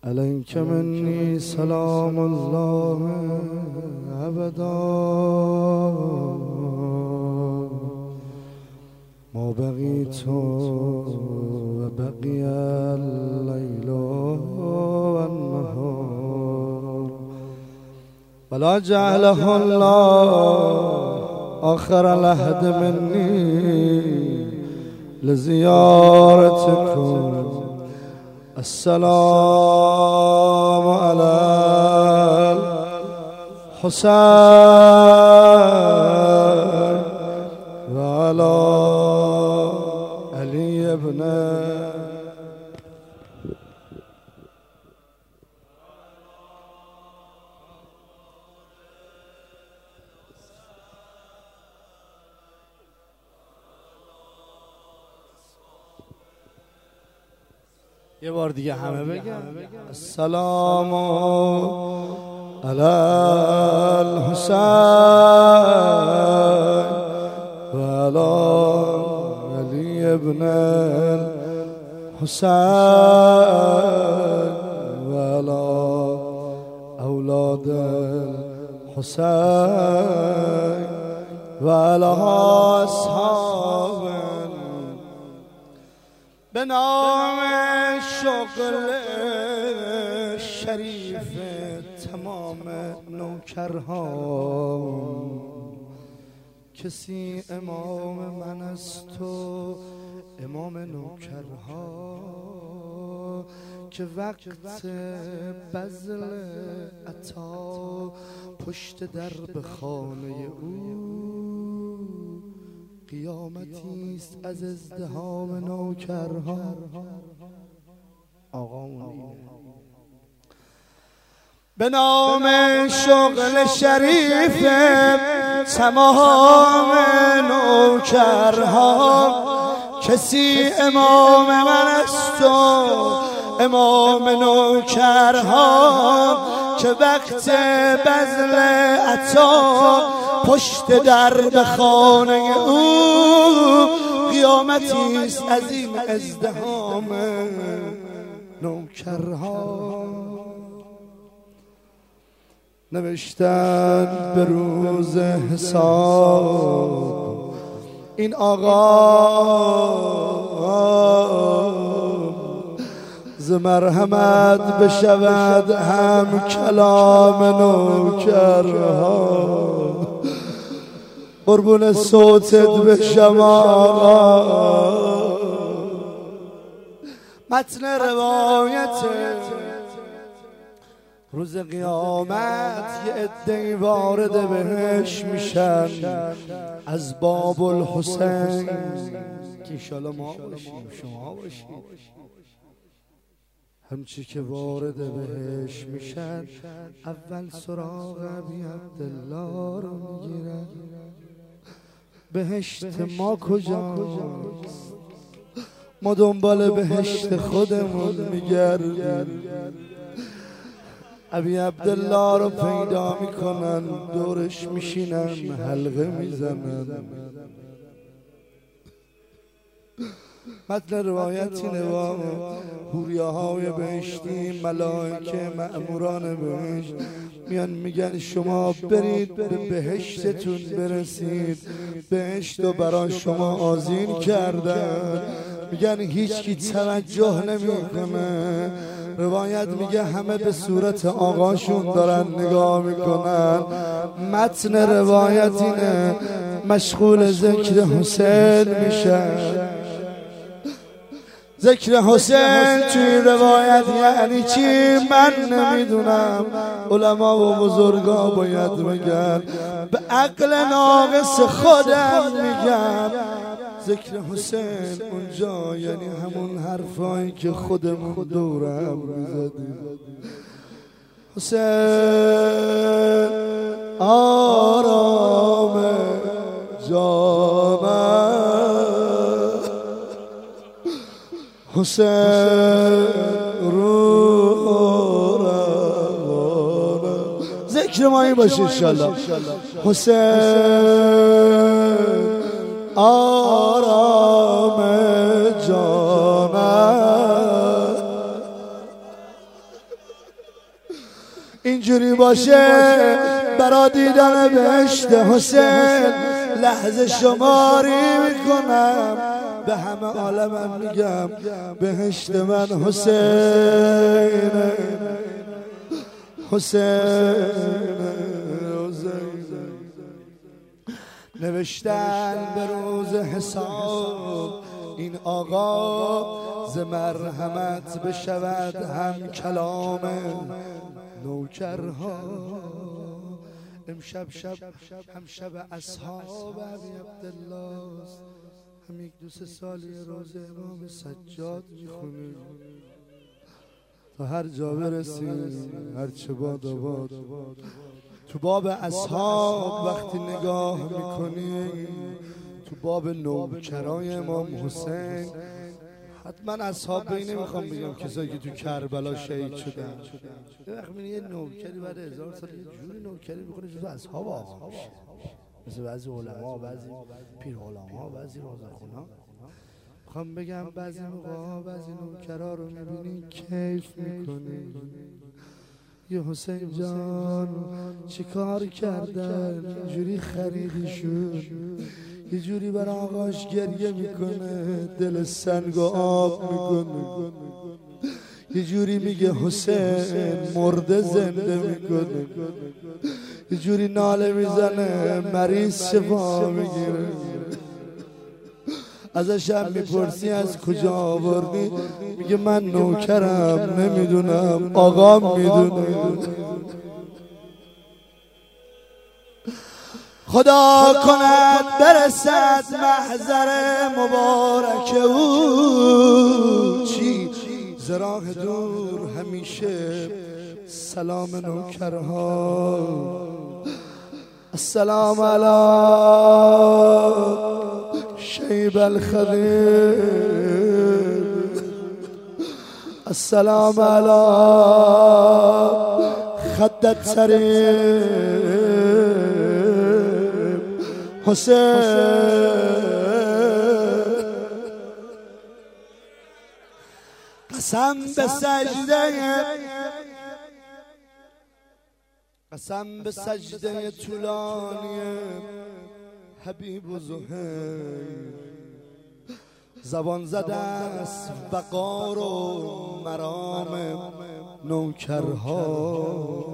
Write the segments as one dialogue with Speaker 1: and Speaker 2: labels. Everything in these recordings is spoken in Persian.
Speaker 1: عليك مني سلام الله أبدا ما بقيت وبقي الليل والنهار ولا جعله الله آخر العهد مني لزيارتكم السلام على الحسين وعلى علي بن یه بار دیگه همه بگم السلام علی الحسین و علی علی ابن الحسین و علی اولاد الحسین و علی اصحاب به نام شغل شریف تمام نوکرها کسی امام من است و امام نوکرها که وقت بذل عطا پشت در به خانه او قیامتی است از ازدحام نوکرها. آقامون به نام شغل شریف تمام نوکرها کسی امام من است و امام نوکرها که وقت بذل عطا پشت در به خانه او قیامتی است از این ازدحام نوکرها. نوشتن به روز حساب این آقا ز مرحمت بشود هم کلام نوکرها قربون صوتت بشم آقا. متن روایت روز قیامت یه عده‌ای وارد بهش میشن از باب الحسین که انشالله ما باشیم شما باشید. همچی که وارد بهش میشن اول سراغ ابی عبدالله رو میگیرن بهشت ما کجاست ما دنبال بهشت خودمون میگردیم. ابی عبدالله رو پیدا میکنن دورش میشینن حلقه میزنن. متن روایت اینه و حوریه‌های بهشتی ملائکه مأموران بهشت میان میگن شما برید به بهشتتون برسید بهشت رو برای شما آذین کردن. میگن هیچ کی توجه نمیکنه. روایت میگه همه به صورت آقاشون دارن نگاه میکنن. متن روایت اینه مشغول ذکر حسین میشن. ذکر حسین توی روایت یعنی چی من نمیدونم. علما و بزرگا باید بگن به عقل ناقص خودم میگم ذکر حسین اونجا یعنی همون حرفایی که خودمون دورم میزدیم. حسین آرام جانم حسین روح روانم ذکر ما این باشه انشالله. حسین آرام جانم اینجوری باشه برا دیدن بهشت حسین لحظه شماری میکنم، به همه عالمم میگم بهشت من حسین حسین. نوشتن به روز حساب این آقا ز مرحمت بشود هم کلام نوکرها. امشب هم شب اصحاب ابی عبدالله است، هم یک دو سه سالی روز امام سجاد میخونیم تا هر جا برسیم هر چه باد آباد. تو باب اصحاب وقتی نگاه میکنی تو باب نوکرای امام حسین، حتما اصحاب بی نمیخوام بگم کسایی که تو کربلا شهید شدن. وقتی میبینی یه نوکری بعد 1000 سال یه جوری نوکری میکنه جزو اصحاب آقا میشه، مثل بعضی علما، بعضی پیر علما، بعضی رازخونا. میخوام بگم بعضی موقع بعضی نوکرا رو میبینی کیف میکنی. یه حسین جان چی کار کردن اینجوری خریدیشون، یه جوری بر آقاش گریه میکنه دل سنگ و آب میکنه، یه جوری میگه حسین مرده زنده میکنه، یه جوری ناله میزنه مریض شفا میگیره. ازش هم میپرسی از کجا آوردی، میگه من نوکرم نمیدونم آقام میدونه. خدا کند برسد محضر مبارک او، چی ز راه دور همیشه سلام نوکرها. السلام علی شیب الخدیر، السلام علی خدت سریم حسین. قسم به سجده طولانی حبیب و زهیر، زبان زده است وقار و مرام نوکرها.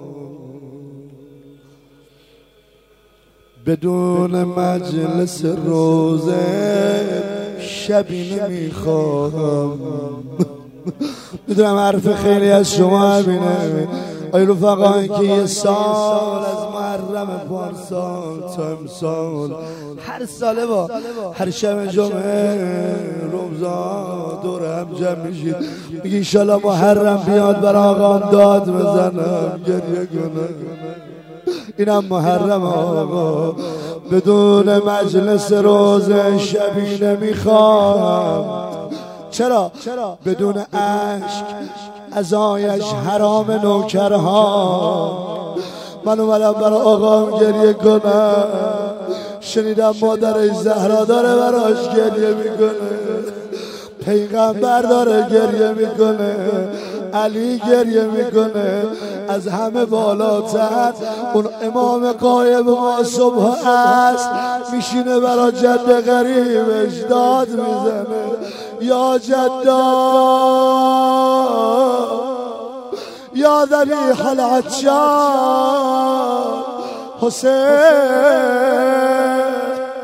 Speaker 1: بدون مجلس روزه شبی نمیخواهم. میدونم حرف خیلی از شما همینه ای رفقایی که یه سال از محرم پارسال تا امسال هر ساله با هر شب جمعه رمضان دور هم جمع میشید میگی انشالله محرم بیاد بر آقام داد بزنم گریه کنم. اینم محرم آقا. بدون مجلس روزه شبی نمیخوام. چرا؟ بدون عشق ازایش حرام نوکرها. من اومدم برای آقام گریه کنم، شنیدم مادرش زهرا داره براش گریه میکنه، پیغمبر داره گریه میکنه، علی گریه میکنه، از همه بالاتر اون امام قایب ما صبح است میشینه برا جد غریبش داد میزنه یا جدا یا ذبیح العطشان حسین.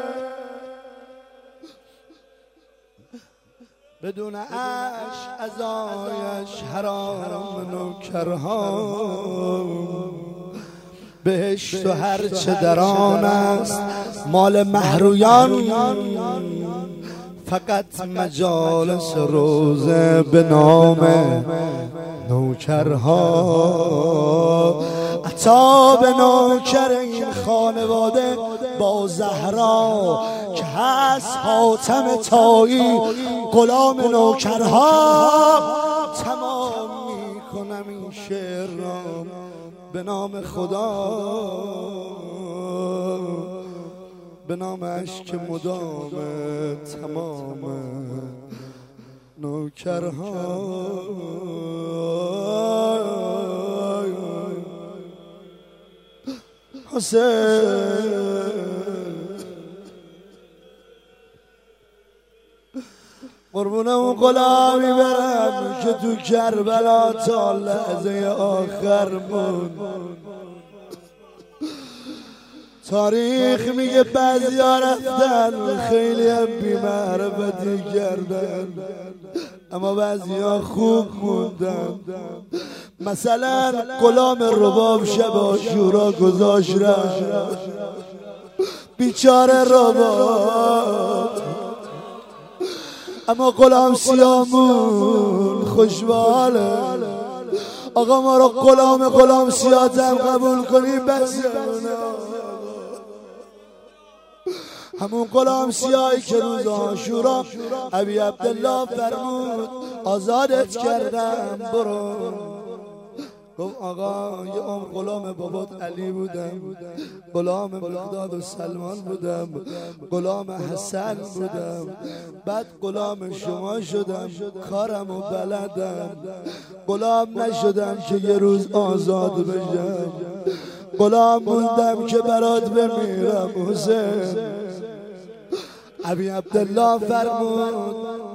Speaker 1: بدون عشق ازایش حرام نوکرها. بهشت و هرچه در آن است مال مهرویان، فقط مجالس روزه به نام نوکرها. عطا به نوکر این خانواده با زهرا که هست حاتم طایی غلام نوکرها. تمام میکنم این شعر را به نام خدا، به نام عشق مدام تمام نوکرها. قربون اون غلامی برم که تو کربلا تا لحظه آخر موند. تاریخ میگه بعضیا رفتن خیلی هم بی‌معرفتی کردن، اما بعضیا خوب موندن. مثلا غلام رباب شب عاشورا گذاشت رفت، بیچاره رباب، اما غلام سیامون خوشباله. آقا ما رو غلام سیاتم قبول کنیم بس. همون غلام سیاهی که روز عاشورا ابی عبدالله فرمود آزادت کردم برو. گفت آقا یه غلام بابات علی بودم، غلام مقداد و سلمان بودم، غلام حسن بودم، بعد غلام شما شدم، کارم و بلدم، غلام نشدم که یه روز آزاد بشم، غلام موندم که برات بمیرم حسین. ابی عبدالله فرمود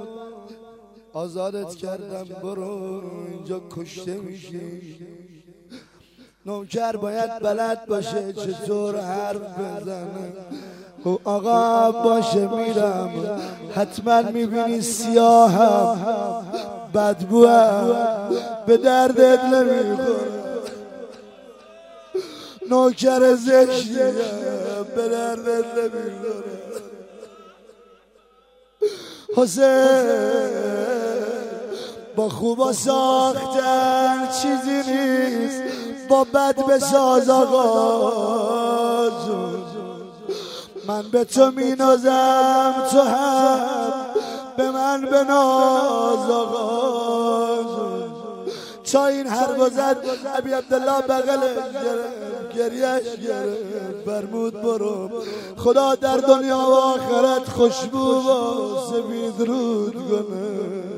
Speaker 1: آزادت کردم برو، اینجا کشته میشی. نوکر باید بلد باشه چطور حرف بزنه. آقا باشه میرم، حتما میبینی سیاهم بدبوهم به دردت نمیخوره. نوکر زشتیم به دردت نمیخوره. حسین با خوبا ساختن چیزی نیست، با بد بساز آقا جون. من به تو می نازم تو هم به من بناز آقا جون. تا این حرف زد ابی عبدالله بغلش گرفت، گریهش گرفت، فرمود برو خدا در دنیا و آخرت خوشبو و سفید رود کنه.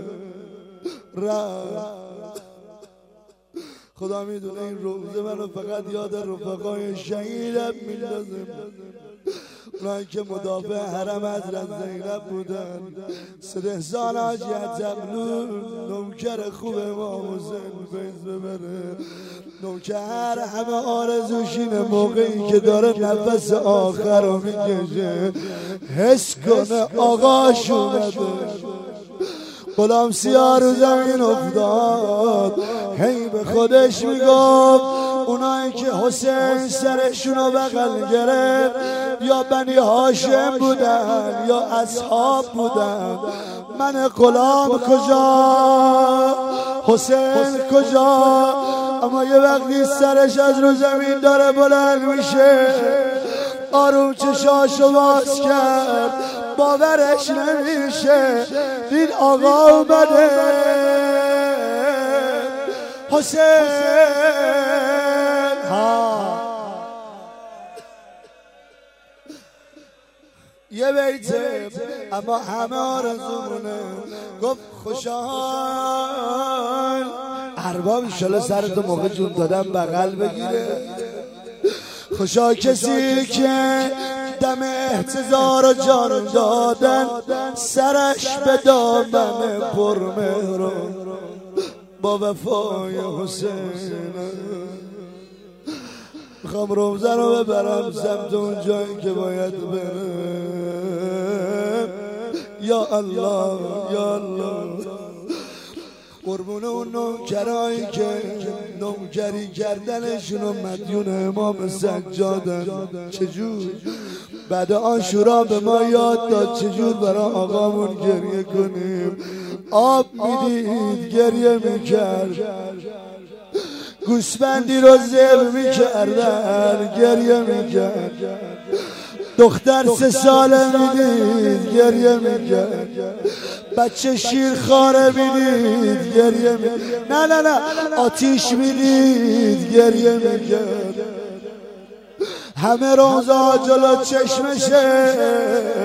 Speaker 1: رفت. خدا میدونه این روزه منو فقط یاد رفقای شهیدم میندازه، اونایی که مدافع حرم حضرت زینب بودن. سدهزان حاجی عطملو نوکر خوب امام حسین فیض ببره. نوکر همه آرزوش اینه موقعی که داره نفس آخر رو میکشه حس کنه آقاش اومده. غلام سیاه رو زمین افتاد، هی به خودش میگفت اونایی که حسین سرشونو بغل گرفت یا بنی هاشم بودن یا اصحاب بودن، من غلام کجا، حسین کجا؟ اما یه وقتی سرش از رو زمین داره بلند میشه، آروم چشاشو باز کرد، باورش نمیشه دید آقا اومده. حسین یه بیته اما همه آرزومونه. گفت خوشحال ارباب انشالله سرتو موقع جون دادم بغل بگیره. خوشا کسی که دم احتضار و جان دادن سرش به دامن پرمهر با وفای حسین. میخوام روزه رو ببرم سمت اون جایی که باید برم. یا الله یا الله. قربون اون نوکرایی که نوکری کردنشون و مدیون امام سجادن. چجور بعد عاشورا به ما یاد داد چجور برای آقامون گریه کنیم. آب میدید گریه میکرد، گوسفندی رو ذبح میکردن گریه میکرد، دختر 3 ساله میدید گریه میکرد، بچه شیرخواره میدید گریه میکرد، نه آتیش میدید گریه میکرد. همه روزا جلو چشمشه.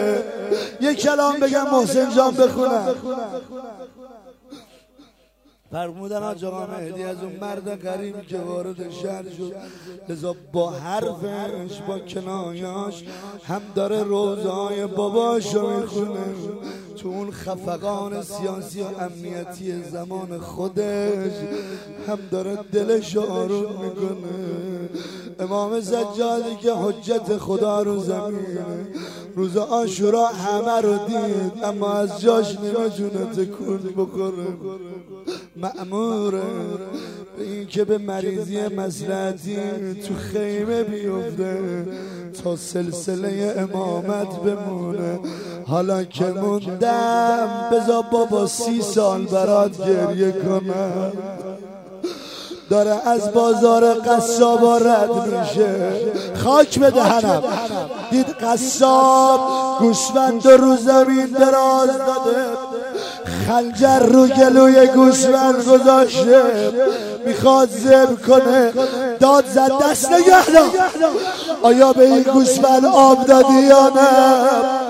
Speaker 1: یک کلام بگم محسن جان بخونم. فرمودن حاج آقا مهدی از اون مرد غریب که وارد شهر شد، لذا با حرفش با کنایاش هم داره روزهای باباشو میخونه، تو اون خفقان سیاسی و امنیتی زمان خودش هم داره دلش آروم میکنه. امام سجادی که حجت خدا رو زمینه، روز عاشورا همه رو دید اما از جاش نمیتونه تکون بخوره. مأموره به این که به مریضی مصلحتی تو خیمه بیفته تا سلسله امامت بمونه. حالا که موندم بذار بابا 30 سال برات گریه کنم. داره از بازار قصابا رد میشه، خاک به دهنم. دید قصاب گوسفند رو زمین دراز داده، خنجر رو گلوی گوسفند گذاشته، میخواد ذبح کنه. داد زد دست نگه دار، آیا به این گوسفند آب دادی یا نه؟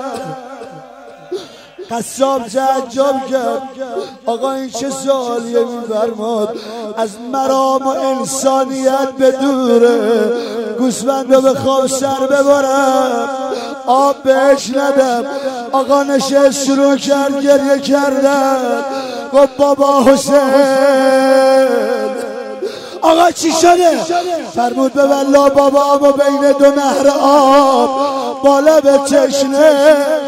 Speaker 1: قصاب تعجب کرد، آقا این چه سوالیه؟ میفرماد از مرام و انسانیت به دوره، گوسفند رو بخوام سر ببرم آب بهش ندم. آقا نشست شروع کرد گریه کردن، گفت بابا حسین. آقا چی شده؟ فرمود به والله بابا بین 2 نهر آب بالا به چشنه